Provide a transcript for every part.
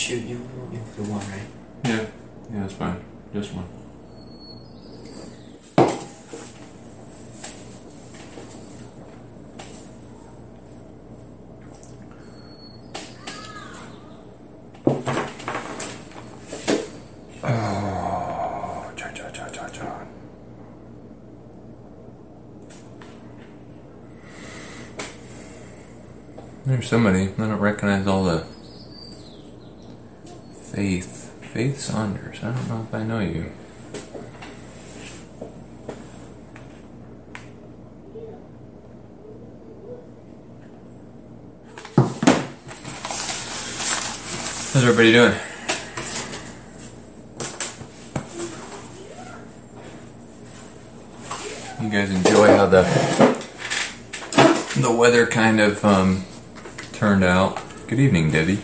Shoot, you do one, right? Yeah, that's fine. Just one. Oh, John. There's somebody. I don't recognize all the Faith Saunders. I don't know if I know you. How's everybody doing? You guys enjoy how the weather kind of turned out? Good evening, Debbie.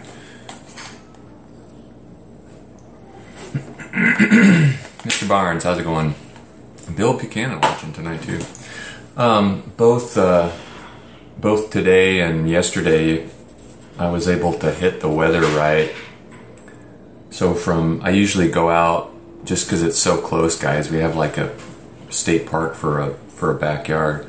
Mr. Barnes, how's it going? Bill Buchanan watching tonight too. Both today and yesterday, I was able to hit the weather right. So I usually go out just because it's so close, guys. We have like a state park for a backyard.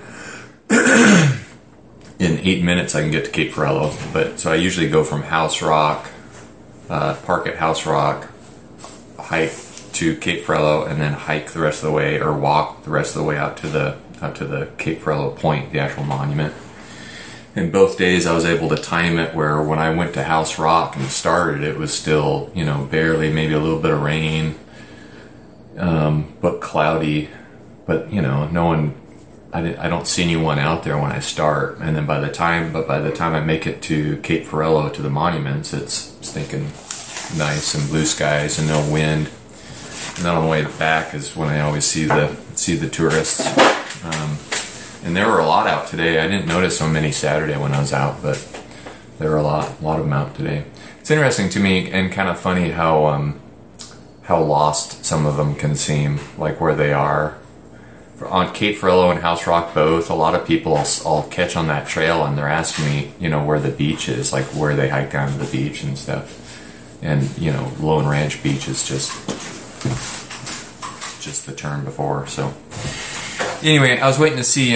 In 8 minutes, I can get to Cape Ferrelo. But so I usually go from House Rock, park at House Rock, hike to Cape Ferrelo, and then hike the rest of the way, or walk the rest of the way out to the Cape Ferrelo point, the actual monument. And both days I was able to time it where when I went to House Rock and started, it was still, barely, maybe a little bit of rain, but cloudy. But no one, I don't see anyone out there when I start. And then by the time I make it to Cape Ferrelo, to the monuments, it's stinking nice and blue skies and no wind. And then on the way back is when I always see the tourists. And there were a lot out today. I didn't notice so many Saturday when I was out, but there were a lot of them out today. It's interesting to me and kind of funny how lost some of them can seem, like where they are. On Cape Ferrelo and House Rock both, a lot of people I'll catch on that trail and they're asking me, where the beach is, like where they hike down to the beach and stuff. And, Lone Ranch Beach is just the turn before. So anyway, I was waiting to see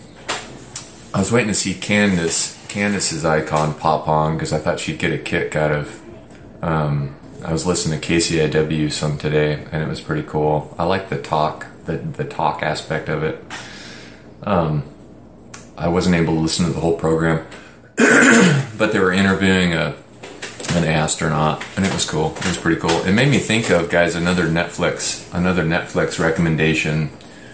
Candace's icon pop on because I thought she'd get a kick out of. I was listening to KCIW some today, and it was pretty cool. I like the talk aspect of it. I wasn't able to listen to the whole program, but they were interviewing an astronaut, and it was cool. It was pretty cool. It made me think of, guys, another Netflix recommendation.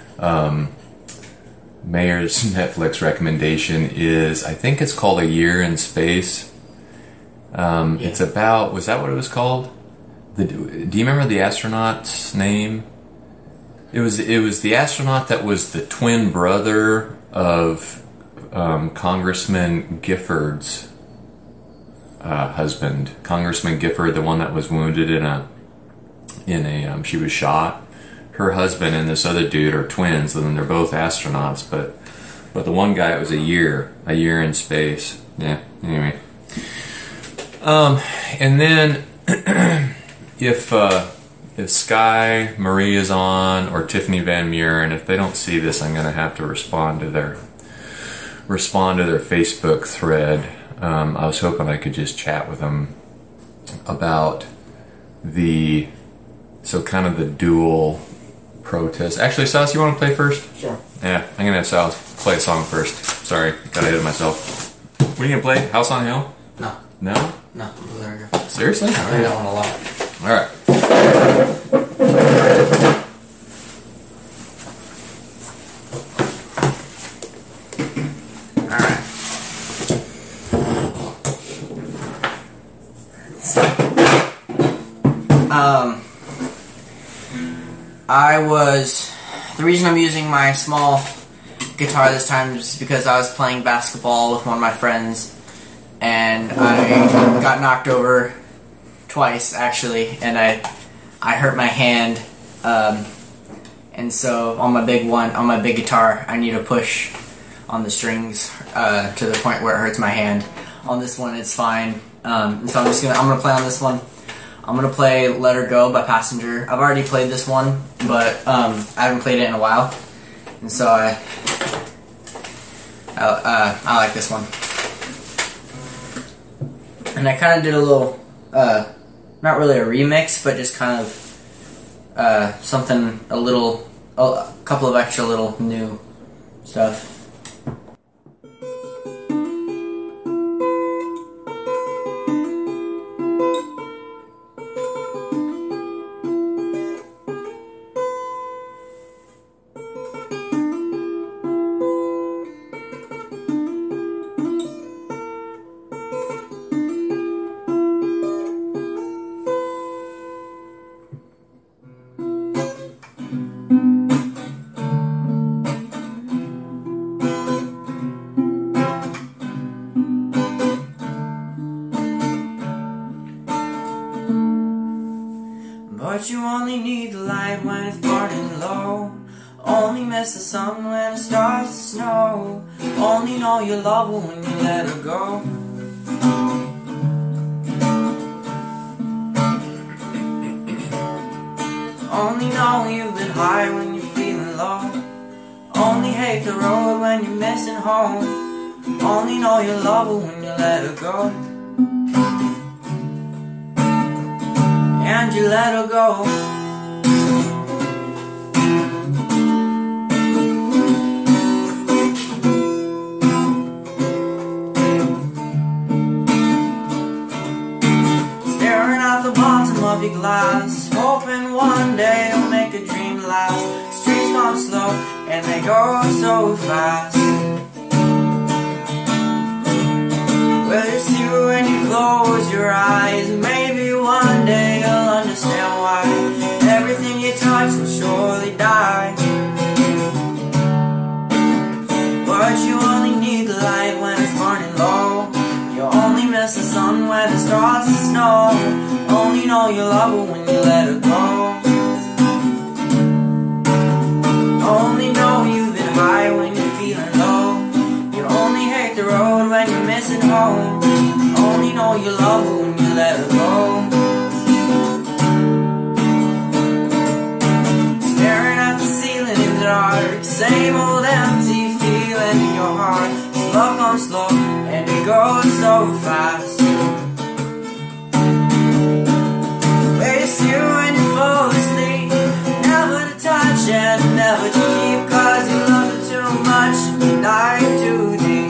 Mayor's Netflix recommendation is, I think it's called A Year in Space. Yeah. It's about, was that what it was called? Do you remember the astronaut's name? It was the astronaut that was the twin brother of Congressman Gifford's husband. Congressman Gifford, the one that was wounded she was shot. Her husband and this other dude are twins, and they're both astronauts, but the one guy, it was a year in space. Yeah, anyway. And then if Sky Marie is on, or Tiffany Van Muren, if they don't see this, I'm going to have to respond to their Facebook thread. I was hoping I could just chat with them about the dual protest. Actually, Silas, you want to play first? Sure. Yeah, I'm going to have Silas play a song first. Sorry, got ahead of myself. What are you going to play? House on Hill? No. No? No, there we go. Seriously? I play that one a lot. Alright. The reason I'm using my small guitar this time is because I was playing basketball with one of my friends, and I got knocked over twice, actually, and I hurt my hand, and so on my big guitar, I need to push on the strings to the point where it hurts my hand. On this one, it's fine. And so I'm gonna play on this one. I'm gonna play Let Her Go by Passenger. I've already played this one, but I haven't played it in a while, and so I like this one. And I kind of did a little, not really a remix, but just kind of something a couple of extra little new stuff. But you only need the light when it's burning low. Only miss the sun when it starts to snow. Only know you love her when you let her go. Only know you've been high when you're feeling low. Only hate the road when you're missing home. Only know you love her when you let her go. And you let her go. Staring at the bottom of your glass, hoping one day you'll make a dream last. Streets gone slow and they go so fast. Well, you see when you close your eyes, maybe one day you'll understand why everything you touch will surely die. But you only need the light when it's burning low. You only miss the sun when it starts to snow. Only know you love her when you let her go. Only know you've been high when you're feeling low. You only hate the road when you're missing home. Only know you love her when you let her go. Staring at the ceiling in the dark, same old empty feeling in your heart. Love comes slow and it goes so fast. Waste you when you fall asleep, never to touch and never to keep, 'cause you love her too much, you dive too deep.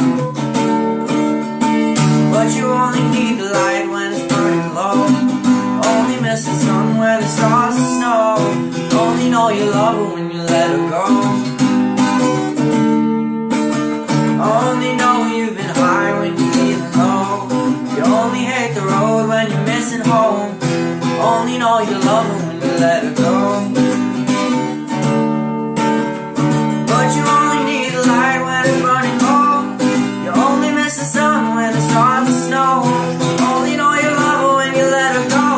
But you only need the light when it's burning low. Only miss the sun when it starts to snow. Only know you love her when you let her go. Only know you've been high when you're feeling low. You only hate the road when you're missing home. Only know you love her when you let her go. But you only need the light when it's burning low. You only miss the sun when it starts to snow. Only know you love her when you let her go.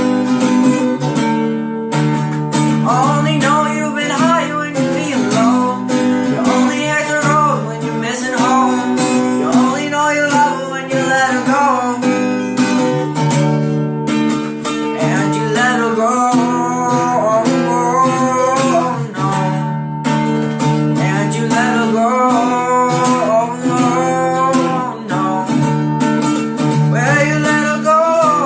Only know you've been high when you're feeling low. You only hate the road when you're missing home. You only know you love her when you let her go. And you let her go. No. And you let her go. No. Well, you let her go.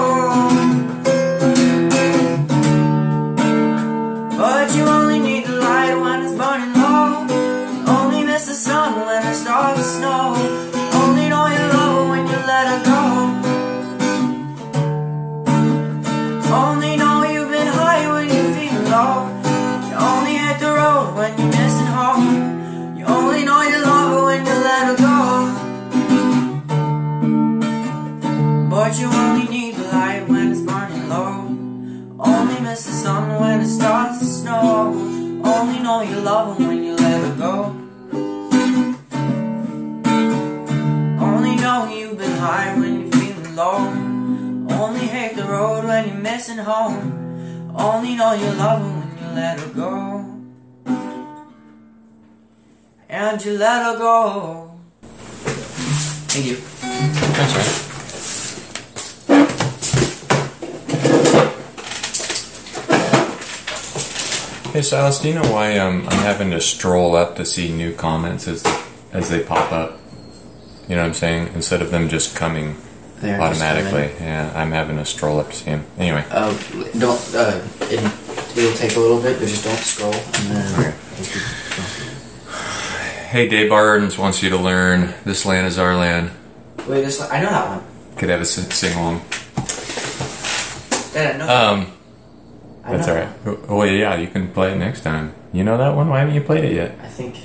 But you only need the light when it's burning low. Only miss the sun when it starts to snow. Only know you love her when you let her go. Only know you've been high when you're feeling low. You only hate the road when you're missing home. You only know you love her when you let her go. But you only need the light when it's burning low. Only miss the sun when it starts to snow. Only know you love her when you let her go. Only know you've been high when you're feeling low. Only hate the road when you're missing home. Only know you love her when you let her go. And you let her go. Thank you. That's right. Hey Silas, do you know why I'm having to stroll up to see new comments as they pop up? You know what I'm saying? Instead of them just coming They're automatically. Just Yeah, I'm having to stroll up to see them. Anyway. It'll take a little bit, but just don't scroll. And then Hey, Dave Barnes wants you to learn "This Land Is Our Land." Wait, I know that one. Could have a sing along. Dad, I know that one. That's alright. Oh yeah, you can play it next time. You know that one? Why haven't you played it yet? I think.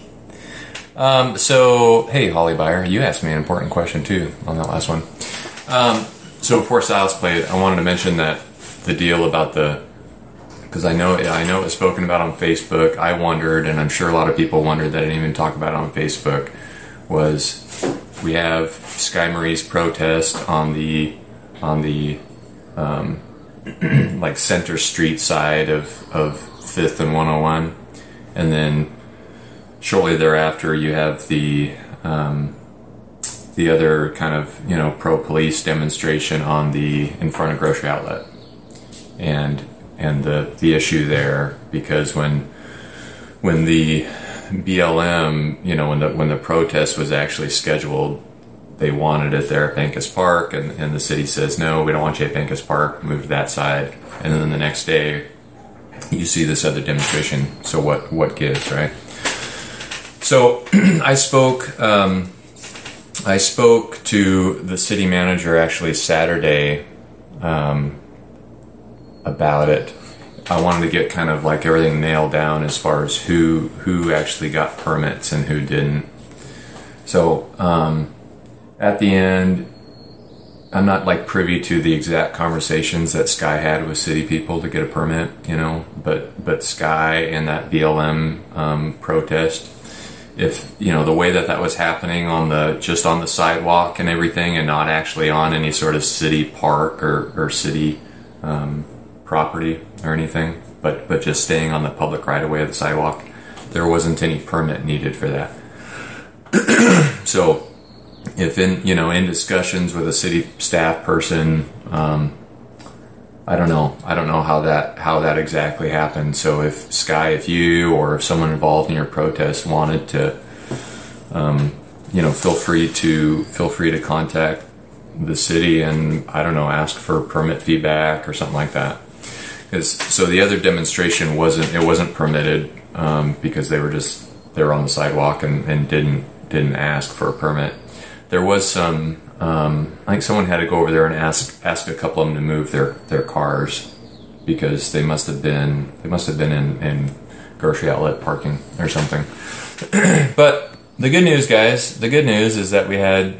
So, hey, Holly Byer, you asked me an important question too on that last one. So before Silas played, I wanted to mention that the deal about because I know it was spoken about on Facebook. I wondered, and I'm sure a lot of people wondered that I didn't even talk about it on Facebook, was we have Sky Marie's protest on the like Center Street side of 5th and 101, and then shortly thereafter you have the other kind of pro-police demonstration in front of Grocery Outlet, and the issue there, because when the BLM when the protest was actually scheduled, they wanted it there at Bancas Park, and the city says, no, we don't want you at Bancas Park, move to that side. And then the next day, you see this other demonstration. So what gives, right? So I spoke to the city manager actually Saturday about it. I wanted to get kind of like everything nailed down as far as who actually got permits and who didn't. So at the end, I'm not like privy to the exact conversations that Sky had with city people to get a permit, but Sky and that BLM protest, if the way that was happening just on the sidewalk and everything, and not actually on any sort of city park or city property or anything, but just staying on the public right of way of the sidewalk, there wasn't any permit needed for that. So if in discussions with a city staff person, I don't know how that exactly happened. So if you or if someone involved in your protest wanted to, feel free to contact the city and ask for permit feedback or something like that. So the other demonstration wasn't permitted because they were on the sidewalk and didn't ask for a permit. There was some, I think someone had to go over there and ask a couple of them to move their cars because they must have been in Grocery Outlet parking or something. But the good news, guys, is that we had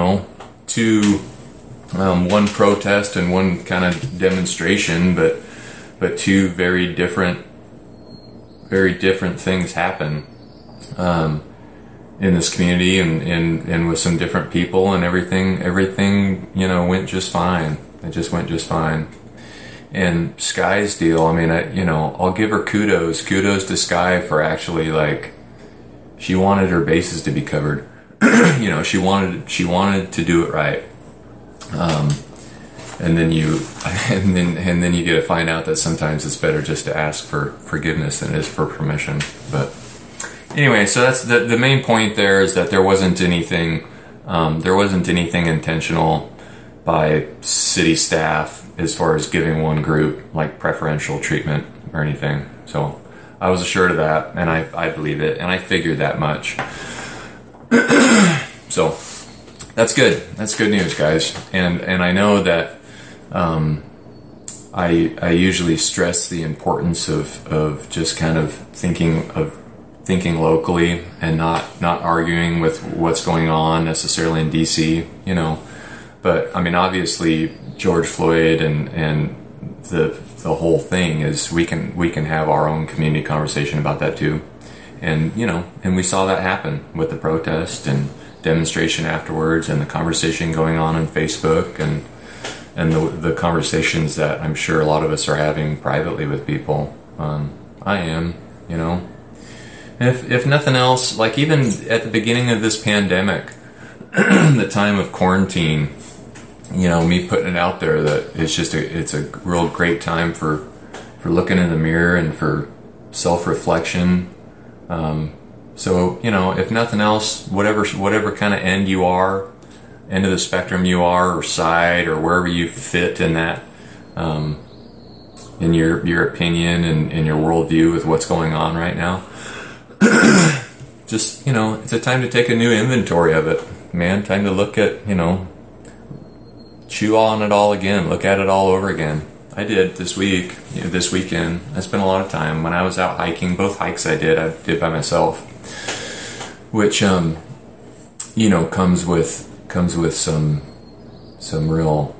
one protest and one kind of demonstration, but two very different things happen in this community and with some different people, and everything went just fine. It just went just fine. And Sky's deal, I'll give her kudos to Sky for actually, she wanted her bases to be covered. She wanted to do it right. And then you get to find out that sometimes it's better just to ask for forgiveness than it is for permission. But anyway, so that's the main point there, is that there wasn't anything intentional by city staff as far as giving one group like preferential treatment or anything. So I was assured of that, and I believe it, and I figured that much. So that's good. That's good news, guys. And I know that I usually stress the importance of just kind of thinking locally and not arguing with what's going on necessarily in DC, But obviously George Floyd and the whole thing is we can have our own community conversation about that too. And and we saw that happen with the protest and demonstration afterwards, and the conversation going on Facebook, and the conversations that I'm sure a lot of us are having privately with people. I am, If nothing else, like even at the beginning of this pandemic, the time of quarantine, me putting it out there that it's a real great time for looking in the mirror and for self-reflection. So, you know, if nothing else, whatever kind of end of the spectrum you are, or side, or wherever you fit in that, in your opinion and in your worldview with what's going on right now, just, you know, it's a time to take a new inventory of it, man. Time to look at, you know, chew on it all again, look at it all over again. I did this weekend. I spent a lot of time when I was out hiking. Both hikes I did by myself, which you know, comes with some real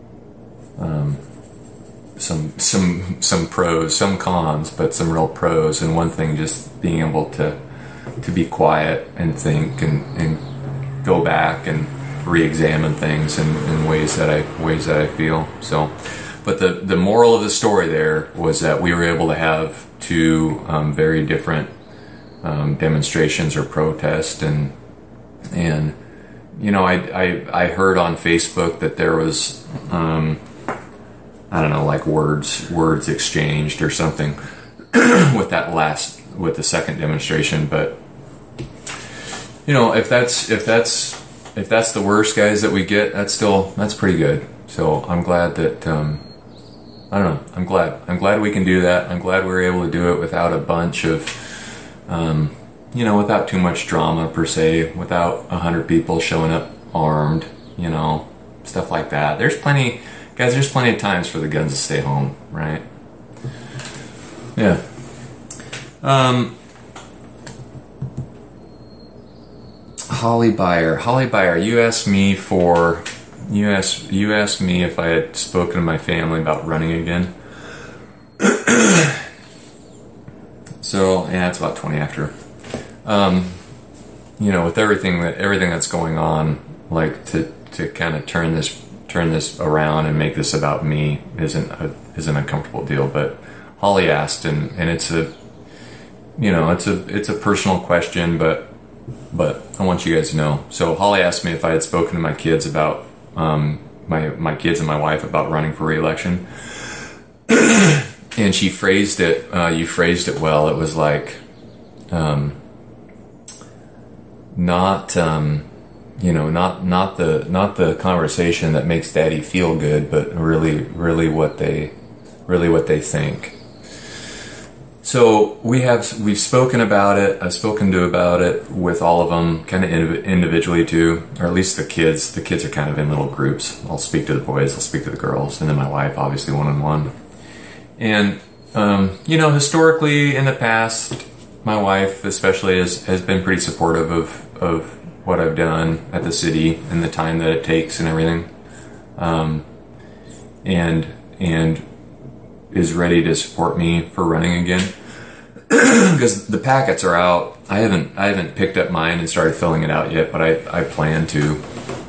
some pros, some cons, but some real pros. And one thing, just being able to be quiet and think and go back and re-examine things in ways that I feel so. But the moral of the story there was that we were able to have two very different demonstrations or protests, and you know, I heard on Facebook that there was I don't know, like words exchanged or something with the second demonstration. But you know, if that's the worst, guys, that we get, that's pretty good. So I'm glad that I don't know. I'm glad we can do that. I'm glad we were able to do it without a bunch of, you know, without too much drama per se, without 100 people showing up armed, you know, stuff like that. There's plenty of times for the guns to stay home, right? Yeah. Holly Byer, you asked me if I had spoken to my family about running again. So yeah, it's about 20 after. You know, with everything that's going on, like to kind of turn this around and make this about me isn't a comfortable deal. But Holly asked, and it's a, you know, it's a personal question, but I want you guys to know. So Holly asked me if I had spoken to my kids about my kids and my wife about running for re-election. And she phrased it, you phrased it well. It was like, not the conversation that makes Daddy feel good, but really what they think. So we've spoken about it. I've spoken about it with all of them, kind of individually too, or at least the kids. The kids are kind of in little groups. I'll speak to the boys, I'll speak to the girls, and then my wife, obviously, one-on-one. And you know, historically in the past, my wife especially has been pretty supportive of what I've done at the city and the time that it takes and everything, and is ready to support me for running again. Because the packets are out. I haven't picked up mine and started filling it out yet, but I plan to.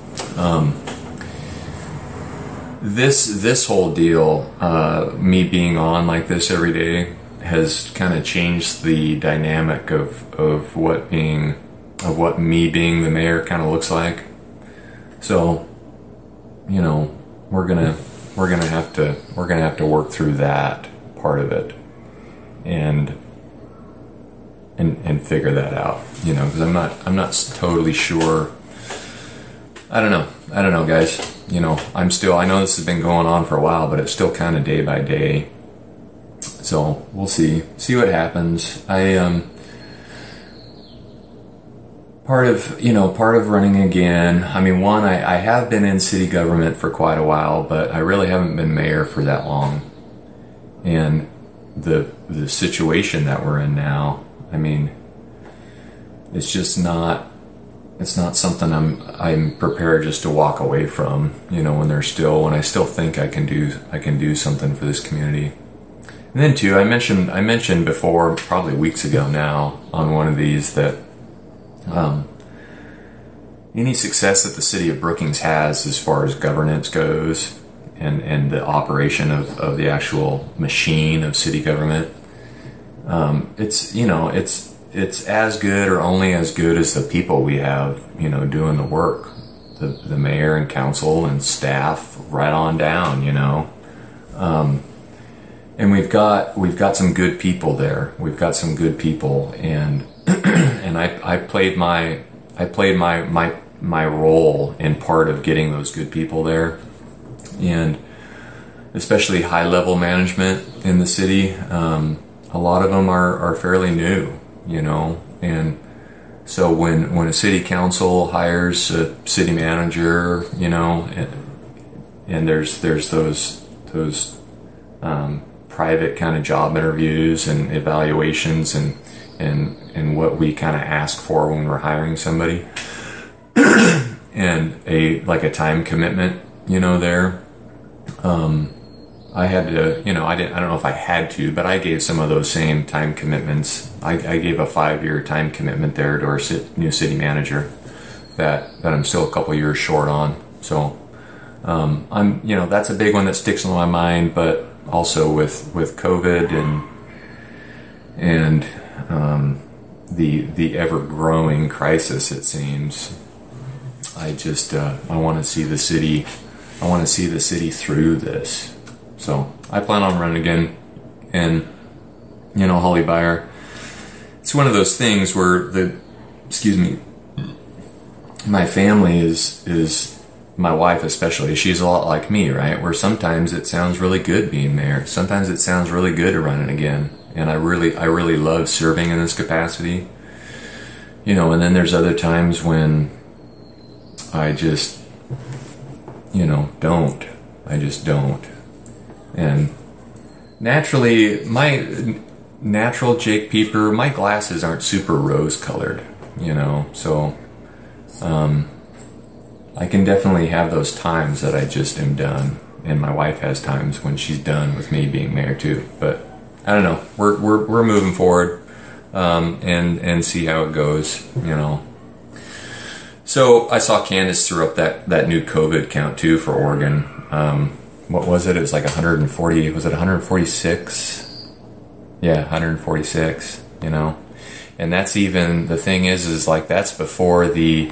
This whole deal, me being on like this every day, has kind of changed the dynamic of what me being the mayor kind of looks like. So, you know, we're gonna have to work through that part of it and figure that out, you know, because I'm not totally sure. I don't know, guys. You know, I know this has been going on for a while, but it's still kind of day by day. So we'll see what happens. Part of running again. I mean, one, I have been in city government for quite a while, but I really haven't been mayor for that long. And the situation that we're in now, I mean, it's just not something I'm prepared just to walk away from, you know, when I still think I can do something for this community. And then too, I mentioned before, probably weeks ago now, on one of these, that any success that the city of Brookings has as far as governance goes and the operation of the actual machine of city government, it's as good or only as good as the people we have, you know, doing the work, the mayor and council and staff right on down, you know. and we've got some good people there. We've got some good people, and and I played my role in part of getting those good people there, and especially high level management in the city. A lot of them are fairly new, you know, and so when a city council hires a city manager, you know, and there's those private kind of job interviews and evaluations and what we kind of ask for when we're hiring somebody, and a time commitment, you know, there. I had to, you know, I don't know if I had to, but I gave some of those same time commitments. I gave a 5-year time commitment there to our new city manager that I'm still a couple years short on. So, I'm, you know, that's a big one that sticks in my mind, but also with COVID and the ever growing crisis, it seems, I just, I want to see the city through this. So I plan on running again, and you know, Holly Beyer, it's one of those things where my family is my wife especially, she's a lot like me, right? Where sometimes it sounds really good being mayor, sometimes it sounds really good to run it again, and I really love serving in this capacity, you know. And then there's other times when I just, you know, I just don't. And naturally, my natural Jake Pieper, my glasses aren't super rose-colored, you know, so I can definitely have those times that I just am done, and my wife has times when she's done with me being mayor too. But I don't know, we're moving forward, and see how it goes, you know. So I saw Candace threw up that new COVID count too for Oregon. What was it? It was like 140. Was it 146? Yeah, 146. You know, and that's even, the thing is like that's before the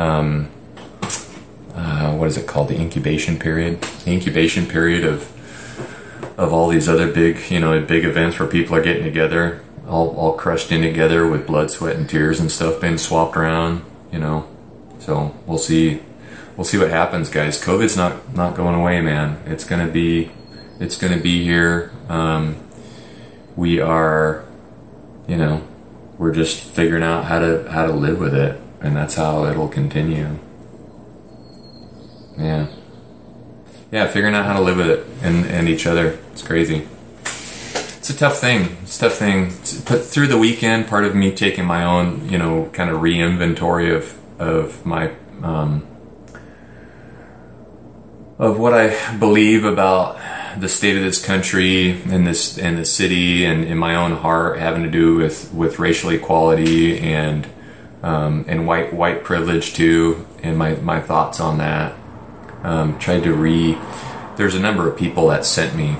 what is it called? The incubation period. The incubation period of all these other big events where people are getting together, all crushed in together with blood, sweat, and tears and stuff being swapped around. You know, so we'll see. We'll see what happens, guys. COVID's not going away, man. It's gonna be here. We are, you know, we're just figuring out how to live with it, and that's how it'll continue. Yeah, figuring out how to live with it and each other. It's crazy. It's a tough thing. But through the weekend, part of me taking my own, you know, kind of re-inventory of my of what I believe about the state of this country and the city, and in my own heart, having to do with racial equality and white privilege too, and my thoughts on that. There's a number of people that sent me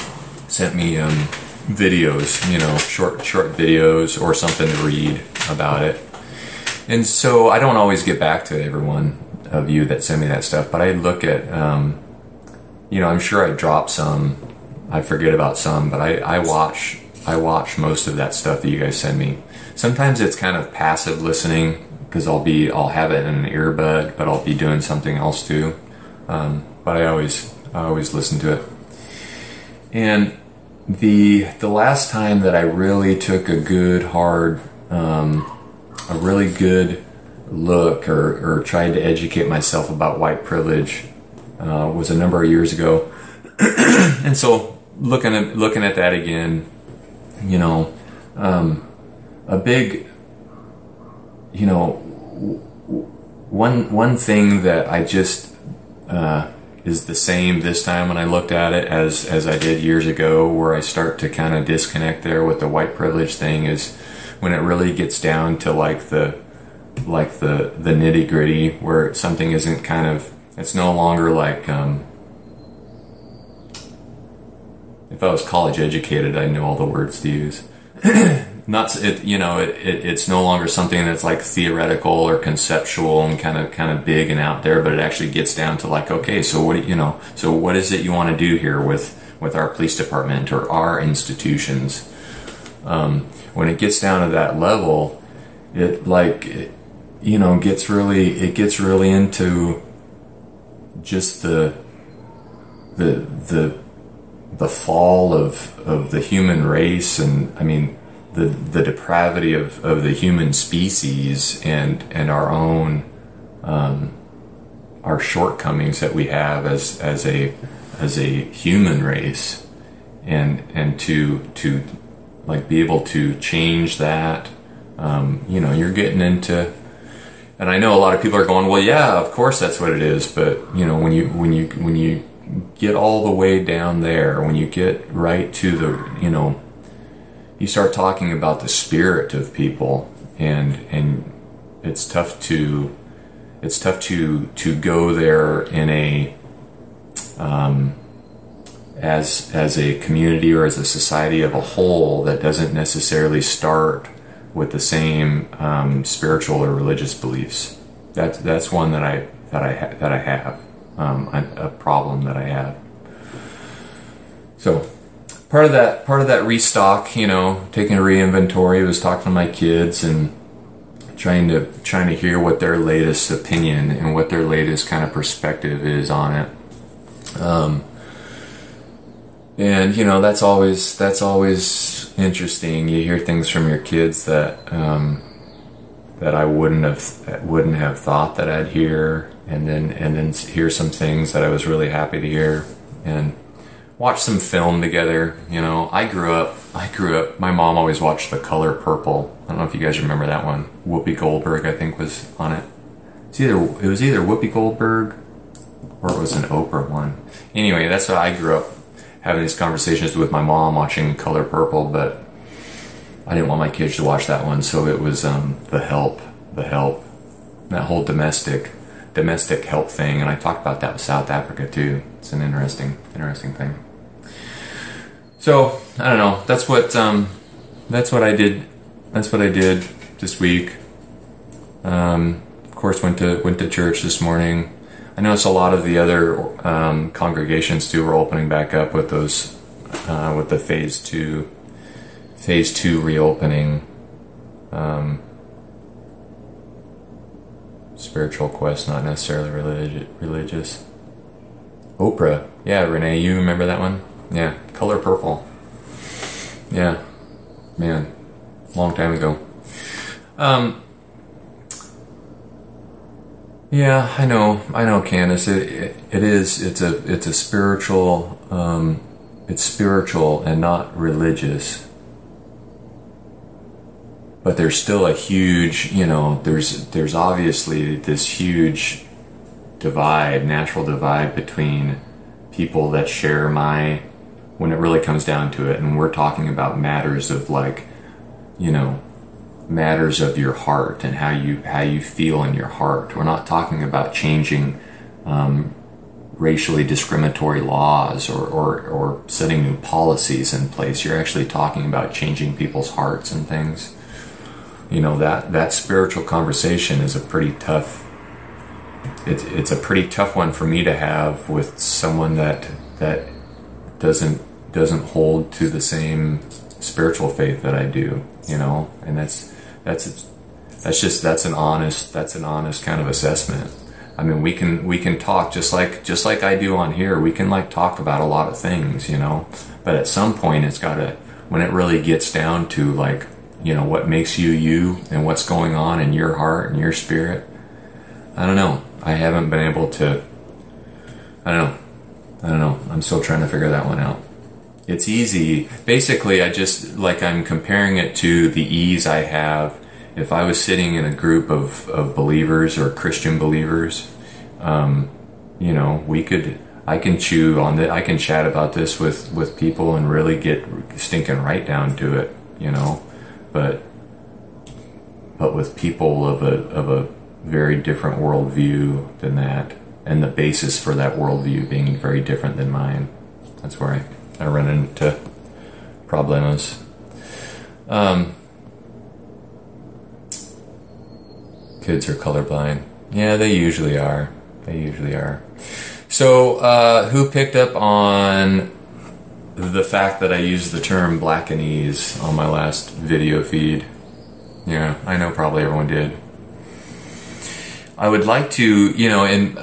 videos, you know, short videos or something to read about it, and so I don't always get back to everyone of you that send me that stuff, but I look at, you know, I'm sure I drop some, I forget about some, but I watch most of that stuff that you guys send me. Sometimes it's kind of passive listening, because I'll have it in an earbud, but I'll be doing something else too. But I always listen to it. And the last time that I really took a good hard, a really good look or tried to educate myself about white privilege was a number of years ago. And so looking at that again, you know, a big, you know, one thing that I just is the same this time when I looked at it as I did years ago, where I start to kind of disconnect there with the white privilege thing, is when it really gets down to like the nitty gritty, where something isn't kind of, it's no longer like, if I was college educated, I'd know all the words to use. It's no longer something that's like theoretical or conceptual and kind of big and out there, but it actually gets down to like, okay, so what is it you want to do here with with our police department or our institutions. When it gets down to that level, it gets really into just the fall of the human race, and I mean the depravity of the human species, and our own our shortcomings that we have as a human race, and to like be able to change that. You're getting into, and I know a lot of people are going, well, yeah, of course that's what it is, but when you get all the way down there, when you get right to the, you start talking about the spirit of people, and it's tough to go there in a as a community or as a society of a whole that doesn't necessarily start with the same spiritual or religious beliefs. That's one that I have, a problem that I have. So part of that restock, taking a re-inventory, was talking to my kids and trying to hear what their latest opinion and what their latest kind of perspective is on it. And that's always interesting. You hear things from your kids that I wouldn't have thought that I'd hear, and then hear some things that I was really happy to hear, and watch some film together. I grew up. My mom always watched The Color Purple. I don't know if you guys remember that one. Whoopi Goldberg, I think, was on it. It was either Whoopi Goldberg or it was an Oprah one. Anyway, that's what I grew up having these conversations with my mom, watching Color Purple, but I didn't want my kids to watch that one, so it was The Help, that whole domestic help thing, and I talked about that with South Africa too. It's an interesting thing. So I don't know. That's what I did. That's what I did this week. Of course, went to church this morning. I noticed a lot of the other congregations too were opening back up with those with the phase two reopening. Spiritual quest, not necessarily religious. Oprah, yeah, Renee, you remember that one? Yeah, Color Purple. Yeah, man, long time ago. Yeah, I know, Candace. It's a spiritual. It's spiritual and not religious. But there's still a huge, there's obviously this huge natural divide between people that share when it really comes down to it, and we're talking about matters of matters of your heart and how you feel in your heart. We're not talking about changing racially discriminatory laws or setting new policies in place. You're actually talking about changing people's hearts and things. That spiritual conversation is a pretty tough. It's a pretty tough one for me to have with someone that doesn't hold to the same spiritual faith that I do. And that's an honest kind of assessment. I mean, we can talk just like I do on here. We can talk about a lot of things, but at some point it's gotta, when it really gets down to what makes you and what's going on in your heart and your spirit. I don't know. I haven't been able to. I don't know. I'm still trying to figure that one out. It's easy. Basically, I'm comparing it to the ease I have if I was sitting in a group of believers or Christian believers. I can chew on it. I can chat about this with people and really get stinking right down to it. But with people of a very different worldview than that, and the basis for that worldview being very different than mine, that's where I run into problems. Kids are colorblind. Yeah, they usually are. So, who picked up on the fact that I used the term Blackanese on my last video feed. Yeah, I know probably everyone did. I would like to, and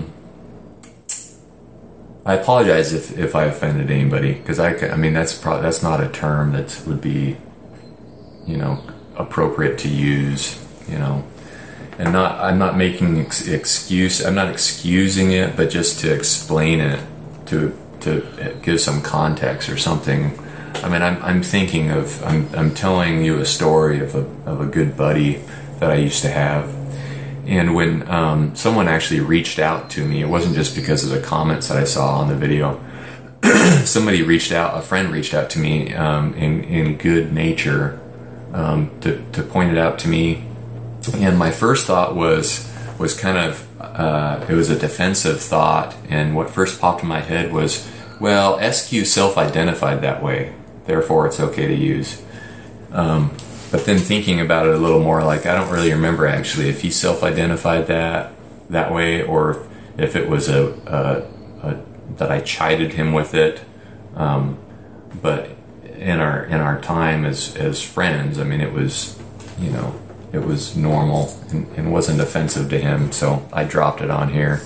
I apologize if I offended anybody, because I mean that's not a term that would be, appropriate to use, and I'm not making excuse. I'm not excusing it, but just to explain it, to give some context or something. I mean, I'm thinking of I'm telling you a story of a good buddy that I used to have, and when someone actually reached out to me, it wasn't just because of the comments that I saw on the video. Somebody reached out, a friend reached out to me in good nature to point it out to me, and my first thought was kind of it was a defensive thought, and what first popped in my head was, well, SQ self-identified that way, therefore it's okay to use. But then thinking about it a little more, like, I don't really remember actually if he self-identified that way, or if it was that I chided him with it. But in our time as friends, I mean, it was, it was normal and wasn't offensive to him, so I dropped it on here.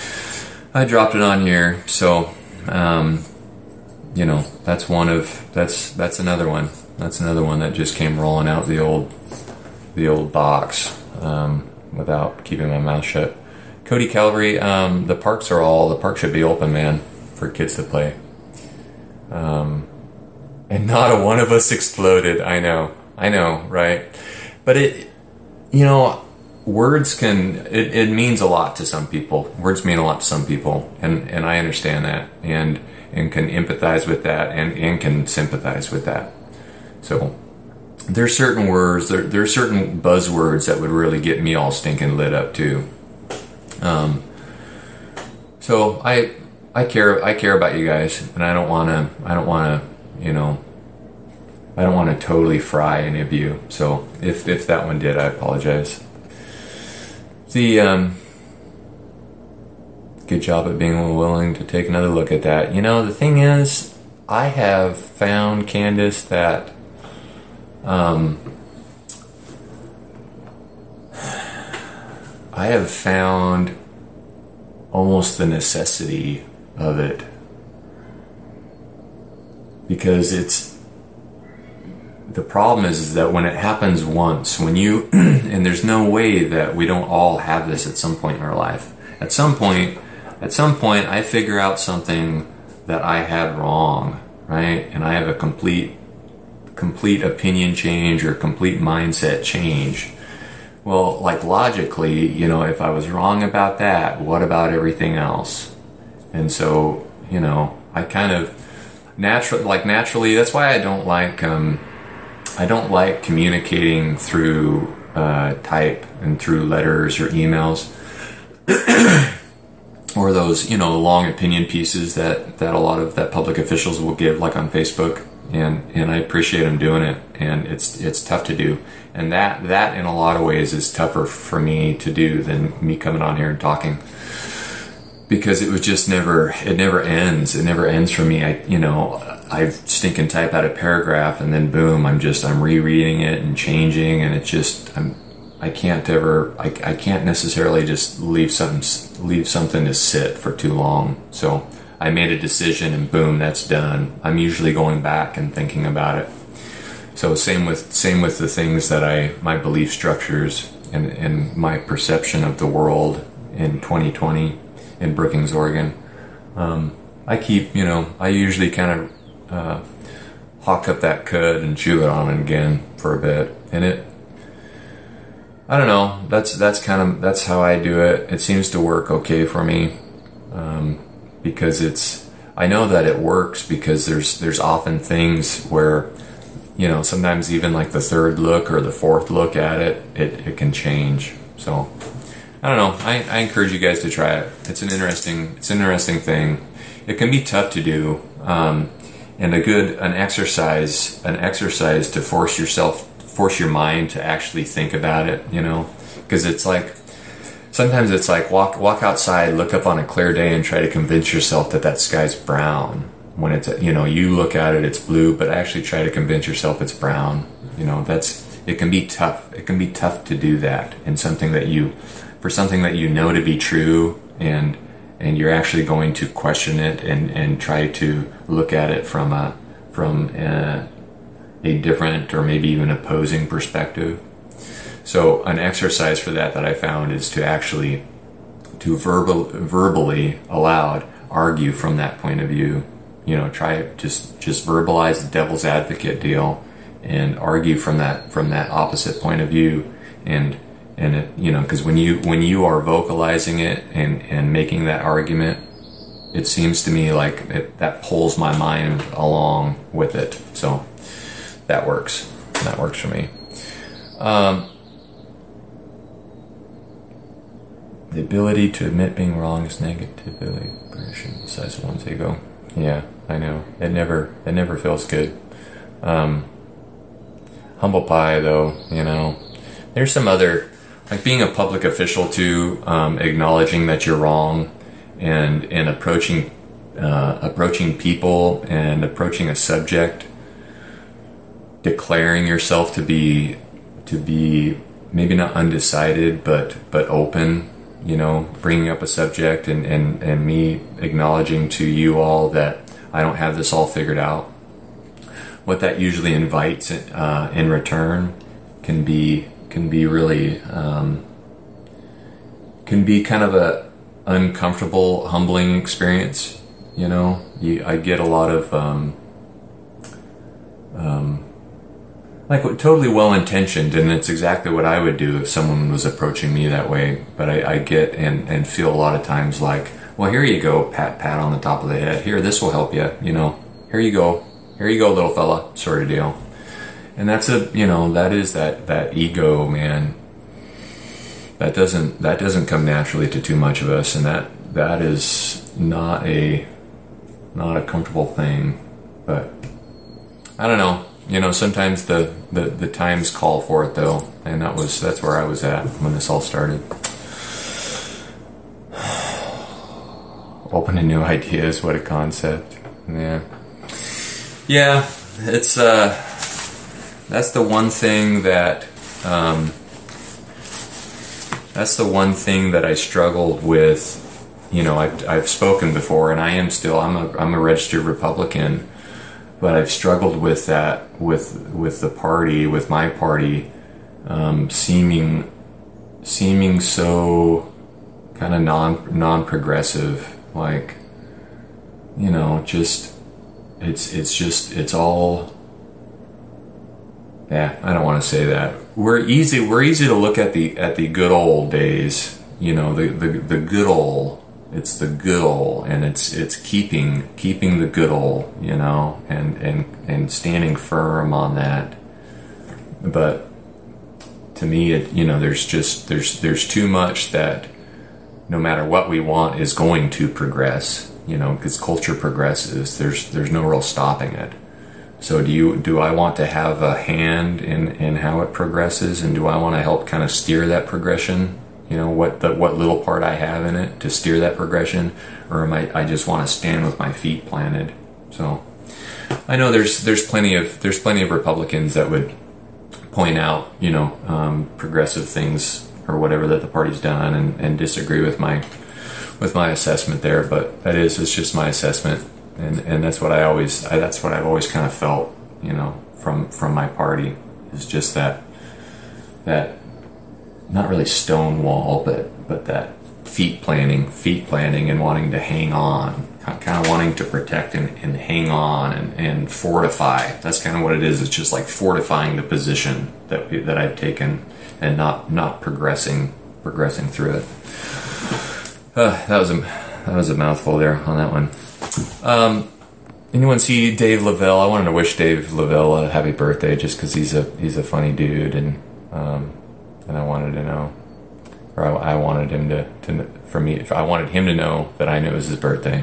So, that's another one. That's another one that just came rolling out the old box without keeping my mouth shut. Cody Calvary, the park should be open, man, for kids to play. And not a one of us exploded. I know, right? But words it means a lot to some people. Words mean a lot to some people, and I understand that, and can empathize with that, and can sympathize with that. So there's certain words, there's certain buzzwords that would really get me all stinking lit up too. So I care about you guys, and I don't want to totally fry any of you. So if that one did, I apologize. Good job at being willing to take another look at that. The thing is, I have found, Candace, that I have found almost the necessity of it, because the problem is that when it happens once, when you and there's no way that we don't all have this at some point in our life. At some point I figure out something that I had wrong, right? And I have a complete opinion change or complete mindset change. Well, like, logically, if I was wrong about that, what about everything else? And so, I kind of naturally, that's why I don't like communicating through type and through letters or emails or those, long opinion pieces that a lot of that public officials will give, like on Facebook. And I appreciate them doing it, and it's tough to do, and that in a lot of ways is tougher for me to do than me coming on here and talking, because it never ends. It never ends for me. I stinking type out a paragraph, and then boom, I'm rereading it and changing, and I can't necessarily just leave something to sit for too long. So I made a decision, and boom, that's done. I'm usually going back and thinking about it. So same with the things that my belief structures and my perception of the world in 2020 in Brookings, Oregon. I usually kind of hawk up that cud and chew it on it again for a bit, and I don't know. That's how I do it. It seems to work okay for me. Because I know that it works, because there's often things where, sometimes even like the third look or the fourth look at it can change. So I don't know. I encourage you guys to try it. It's an interesting thing. It can be tough to do, and an exercise to force your mind to actually think about it. Because it's like, sometimes it's like walk outside, look up on a clear day, and try to convince yourself that sky's brown. when it's, you look at it, it's blue, but actually try to convince yourself it's brown. It can be tough. It can be tough to do that in something that for something that you know to be true, and you're actually going to question it and try to look at it from a different or maybe even opposing perspective. So an exercise for that I found is to actually verbally aloud argue from that point of view. Try just verbalize the devil's advocate deal and argue from that opposite point of view, and it, because when you are vocalizing it and making that argument, it seems to me like that pulls my mind along with it. So that works for me. The ability to admit being wrong is negatively aggression besides one's ego. Yeah, I know. It never feels good. Humble pie, though, there's some other, like being a public official too, acknowledging that you're wrong, and approaching people and approaching a subject, declaring yourself to be maybe not undecided, but open. Bringing up a subject and me acknowledging to you all that I don't have this all figured out. What that usually invites in return can be really can be kind of a uncomfortable, humbling experience. I get a lot of like totally well-intentioned, and it's exactly what I would do if someone was approaching me that way. But I get and feel a lot of times like, well, here you go, pat on the top of the head. Here, this will help you. Here you go, little fella, sort of deal. And that's that is that ego, man. That doesn't come naturally to too much of us, and that is not a comfortable thing. But I don't know. Sometimes the times call for it, though, and that's where I was at when this all started. Open to new ideas, what a concept. Yeah, it's that's the one thing that I struggled with. I've spoken before, and I am still. I'm a registered Republican. But I've struggled with that, with the party, with my party, seeming so kind of non-progressive, like, it's all. Yeah, I don't want to say that. We're easy to look at the good old days, the good old. It's the good old, and it's keeping the good old, and standing firm on that. But to me, there's too much that no matter what we want is going to progress, because culture progresses. There's no real stopping it. So do I want to have a hand in how it progresses, and do I want to help kind of steer that progression? What little part I have in it to steer that progression, or I just want to stand with my feet planted. So I know there's plenty of Republicans that would point out progressive things or whatever that the party's done and disagree with my assessment there, but it's just my assessment, and that's what I've always kind of felt from my party, is just that not really stonewall, but that feet planting and wanting to hang on, kind of wanting to protect and hang on and fortify. That's kind of what it is. It's just like fortifying the position that I've taken and not progressing through it. That was a mouthful there on that one. Anyone see Dave Lavelle? I wanted to wish Dave Lavelle a happy birthday, just because he's a funny dude, and I wanted to know, or I wanted him I wanted him to know that I knew it was his birthday.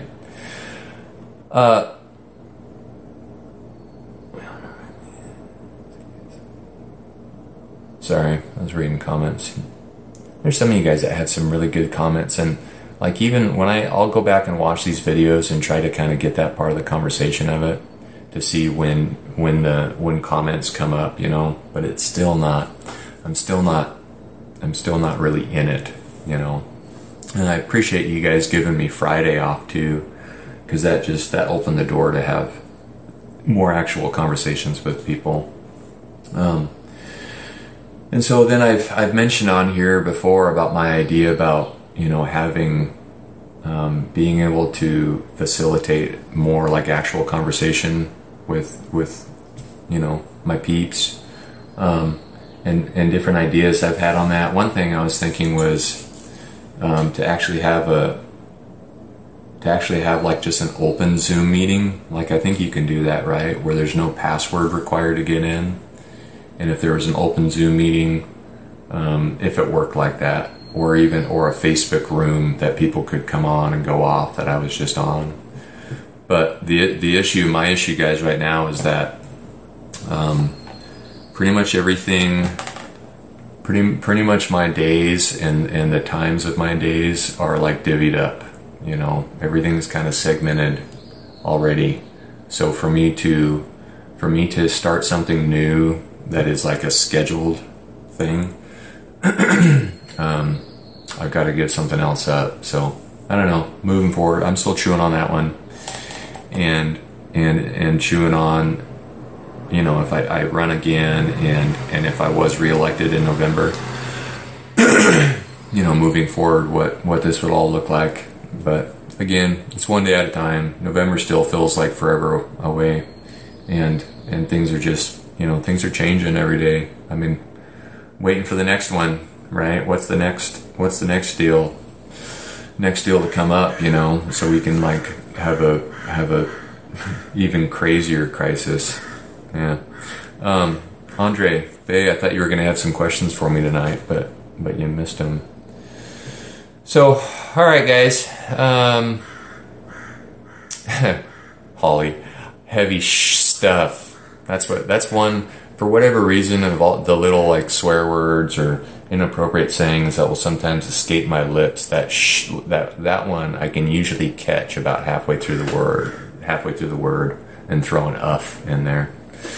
Sorry, I was reading comments. There's some of you guys that had some really good comments, and like even when I'll go back and watch these videos and try to kind of get that part of the conversation of it to see when comments come up, you know, but it's still not, I'm still not really in it, you know. And I appreciate you guys giving me Friday off too, because that opened the door to have more actual conversations with people. And so then I've mentioned on here before about my idea about, you know, having being able to facilitate more like actual conversation with you know, my peeps, and different ideas I've had on that. One thing I was thinking was to actually have like just an open Zoom meeting. Like I think you can do that, right? Where there's no password required to get in. And if there was an open Zoom meeting, if it worked like that, or a Facebook room that people could come on and go off that I was just on. But my issue, guys, right now is that pretty much everything, pretty much my days and the times of my days are like divvied up. You know, everything's kind of segmented already. So for me to start something new that is like a scheduled thing, I've got to give something else up. So I don't know, moving forward, I'm still chewing on that one, and chewing on, you know, if I run again and if I was reelected in November, you know, moving forward, what this would all look like. But again, it's one day at a time. November still feels like forever away, and things are just, you know, things are changing every day. I mean, waiting for the next one, right? What's the next deal? Next deal to come up, you know, so we can like have a even crazier crisis. Yeah. Andre, Faye, I thought you were going to have some questions for me tonight, but you missed them. So, all right, guys. Holly, heavy stuff. That's one, for whatever reason, of all the little like swear words or inappropriate sayings that will sometimes escape my lips. That one I can usually catch about halfway through the word, and throw an "uff" in there.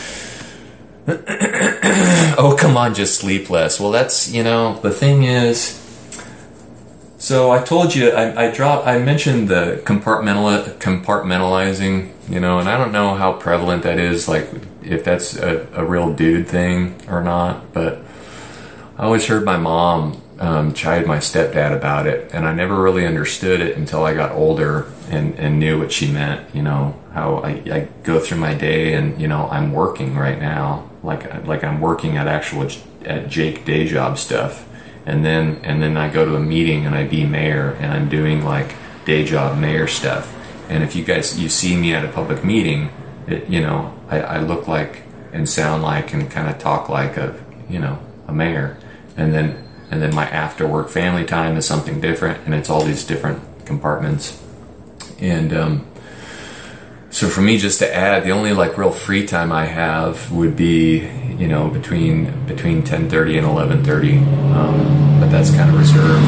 Oh, come on, just sleep less. Well, that's, you know, the thing is. So I told you, I mentioned the compartmentalizing, you know, and I don't know how prevalent that is, like if that's a real dude thing or not, but I always heard my mom chide my stepdad about it, and I never really understood it until I got older and knew what she meant, you know, how I go through my day and, you know, I'm working right now, like I'm working at Jake day job stuff. And then I go to a meeting and I be mayor and I'm doing like day job mayor stuff. And if you see me at a public meeting, you know, I look like and sound like and kind of talk like a mayor. And then my after work family time is something different, and it's all these different compartments. And so for me, just to add, the only like real free time I have would be, you know, between 10:30 and 11:30, but that's kind of reserved.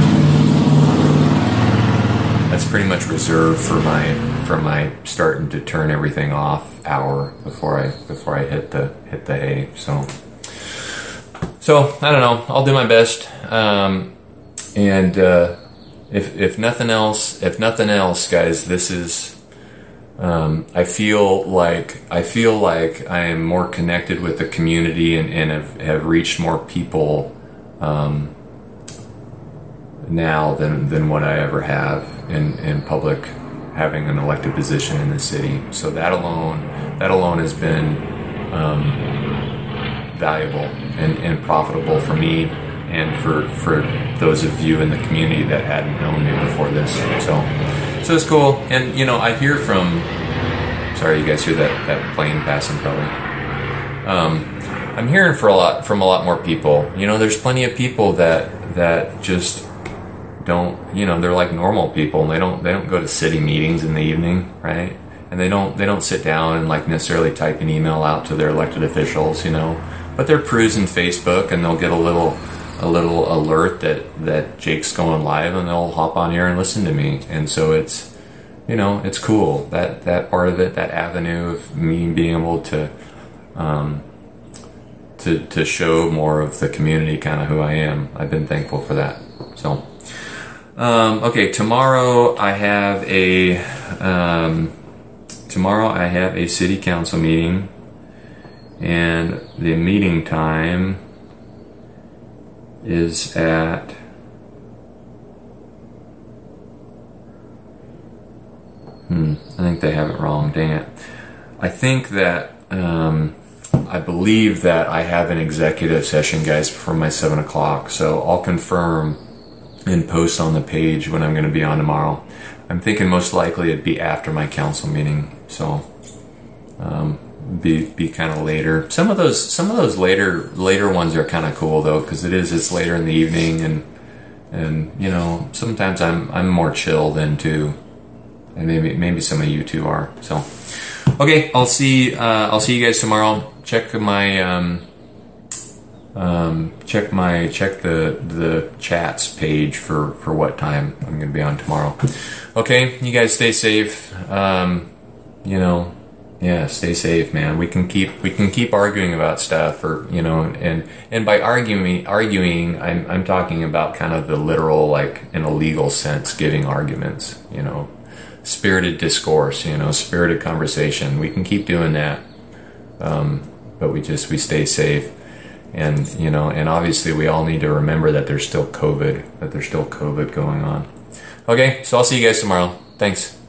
That's pretty much reserved for my starting to turn everything off hour before I hit the hay. So I don't know. I'll do my best. And if nothing else, guys, this is. I feel like I am more connected with the community and have reached more people now than what I ever have in public, having an elected position in the city. So that alone has been valuable and profitable for me and for those of you in the community that hadn't known me before this. So it's cool. And, you know, I hear from... Sorry, you guys hear that plane passing probably. I'm hearing from a lot more people. You know, there's plenty of people that just don't, you know, they're like normal people, and they don't go to city meetings in the evening, right? And they don't sit down and like necessarily type an email out to their elected officials, you know. But they're perusing Facebook, and they'll get a little a little alert that Jake's going live, and they'll hop on here and listen to me. And so it's, you know, it's cool, that part of it, that avenue of me being able to show more of the community kind of who I am. I've been thankful for that. So okay, tomorrow I have a city council meeting, and the meeting time is at I think they have it wrong, dang it. I think that I believe that I have an executive session, guys, before my 7 o'clock, so I'll confirm and post on the page when I'm going to be on tomorrow. I'm thinking most likely it'd be after my council meeting, so be kind of later. Some of those later ones are kind of cool though, because it's later in the evening, and you know, sometimes I'm more chill then too, and maybe some of you two are. So okay, I'll see you guys tomorrow. Check the chats page for what time I'm going to be on tomorrow. Okay, you guys stay safe. You know, yeah, stay safe, man. We can keep arguing about stuff, or you know, and by arguing, I'm talking about kind of the literal, like in a legal sense, giving arguments. You know, spirited discourse. You know, spirited conversation. We can keep doing that, but we stay safe. And you know, and obviously we all need to remember that there's still COVID going on. Okay, so I'll see you guys tomorrow. Thanks.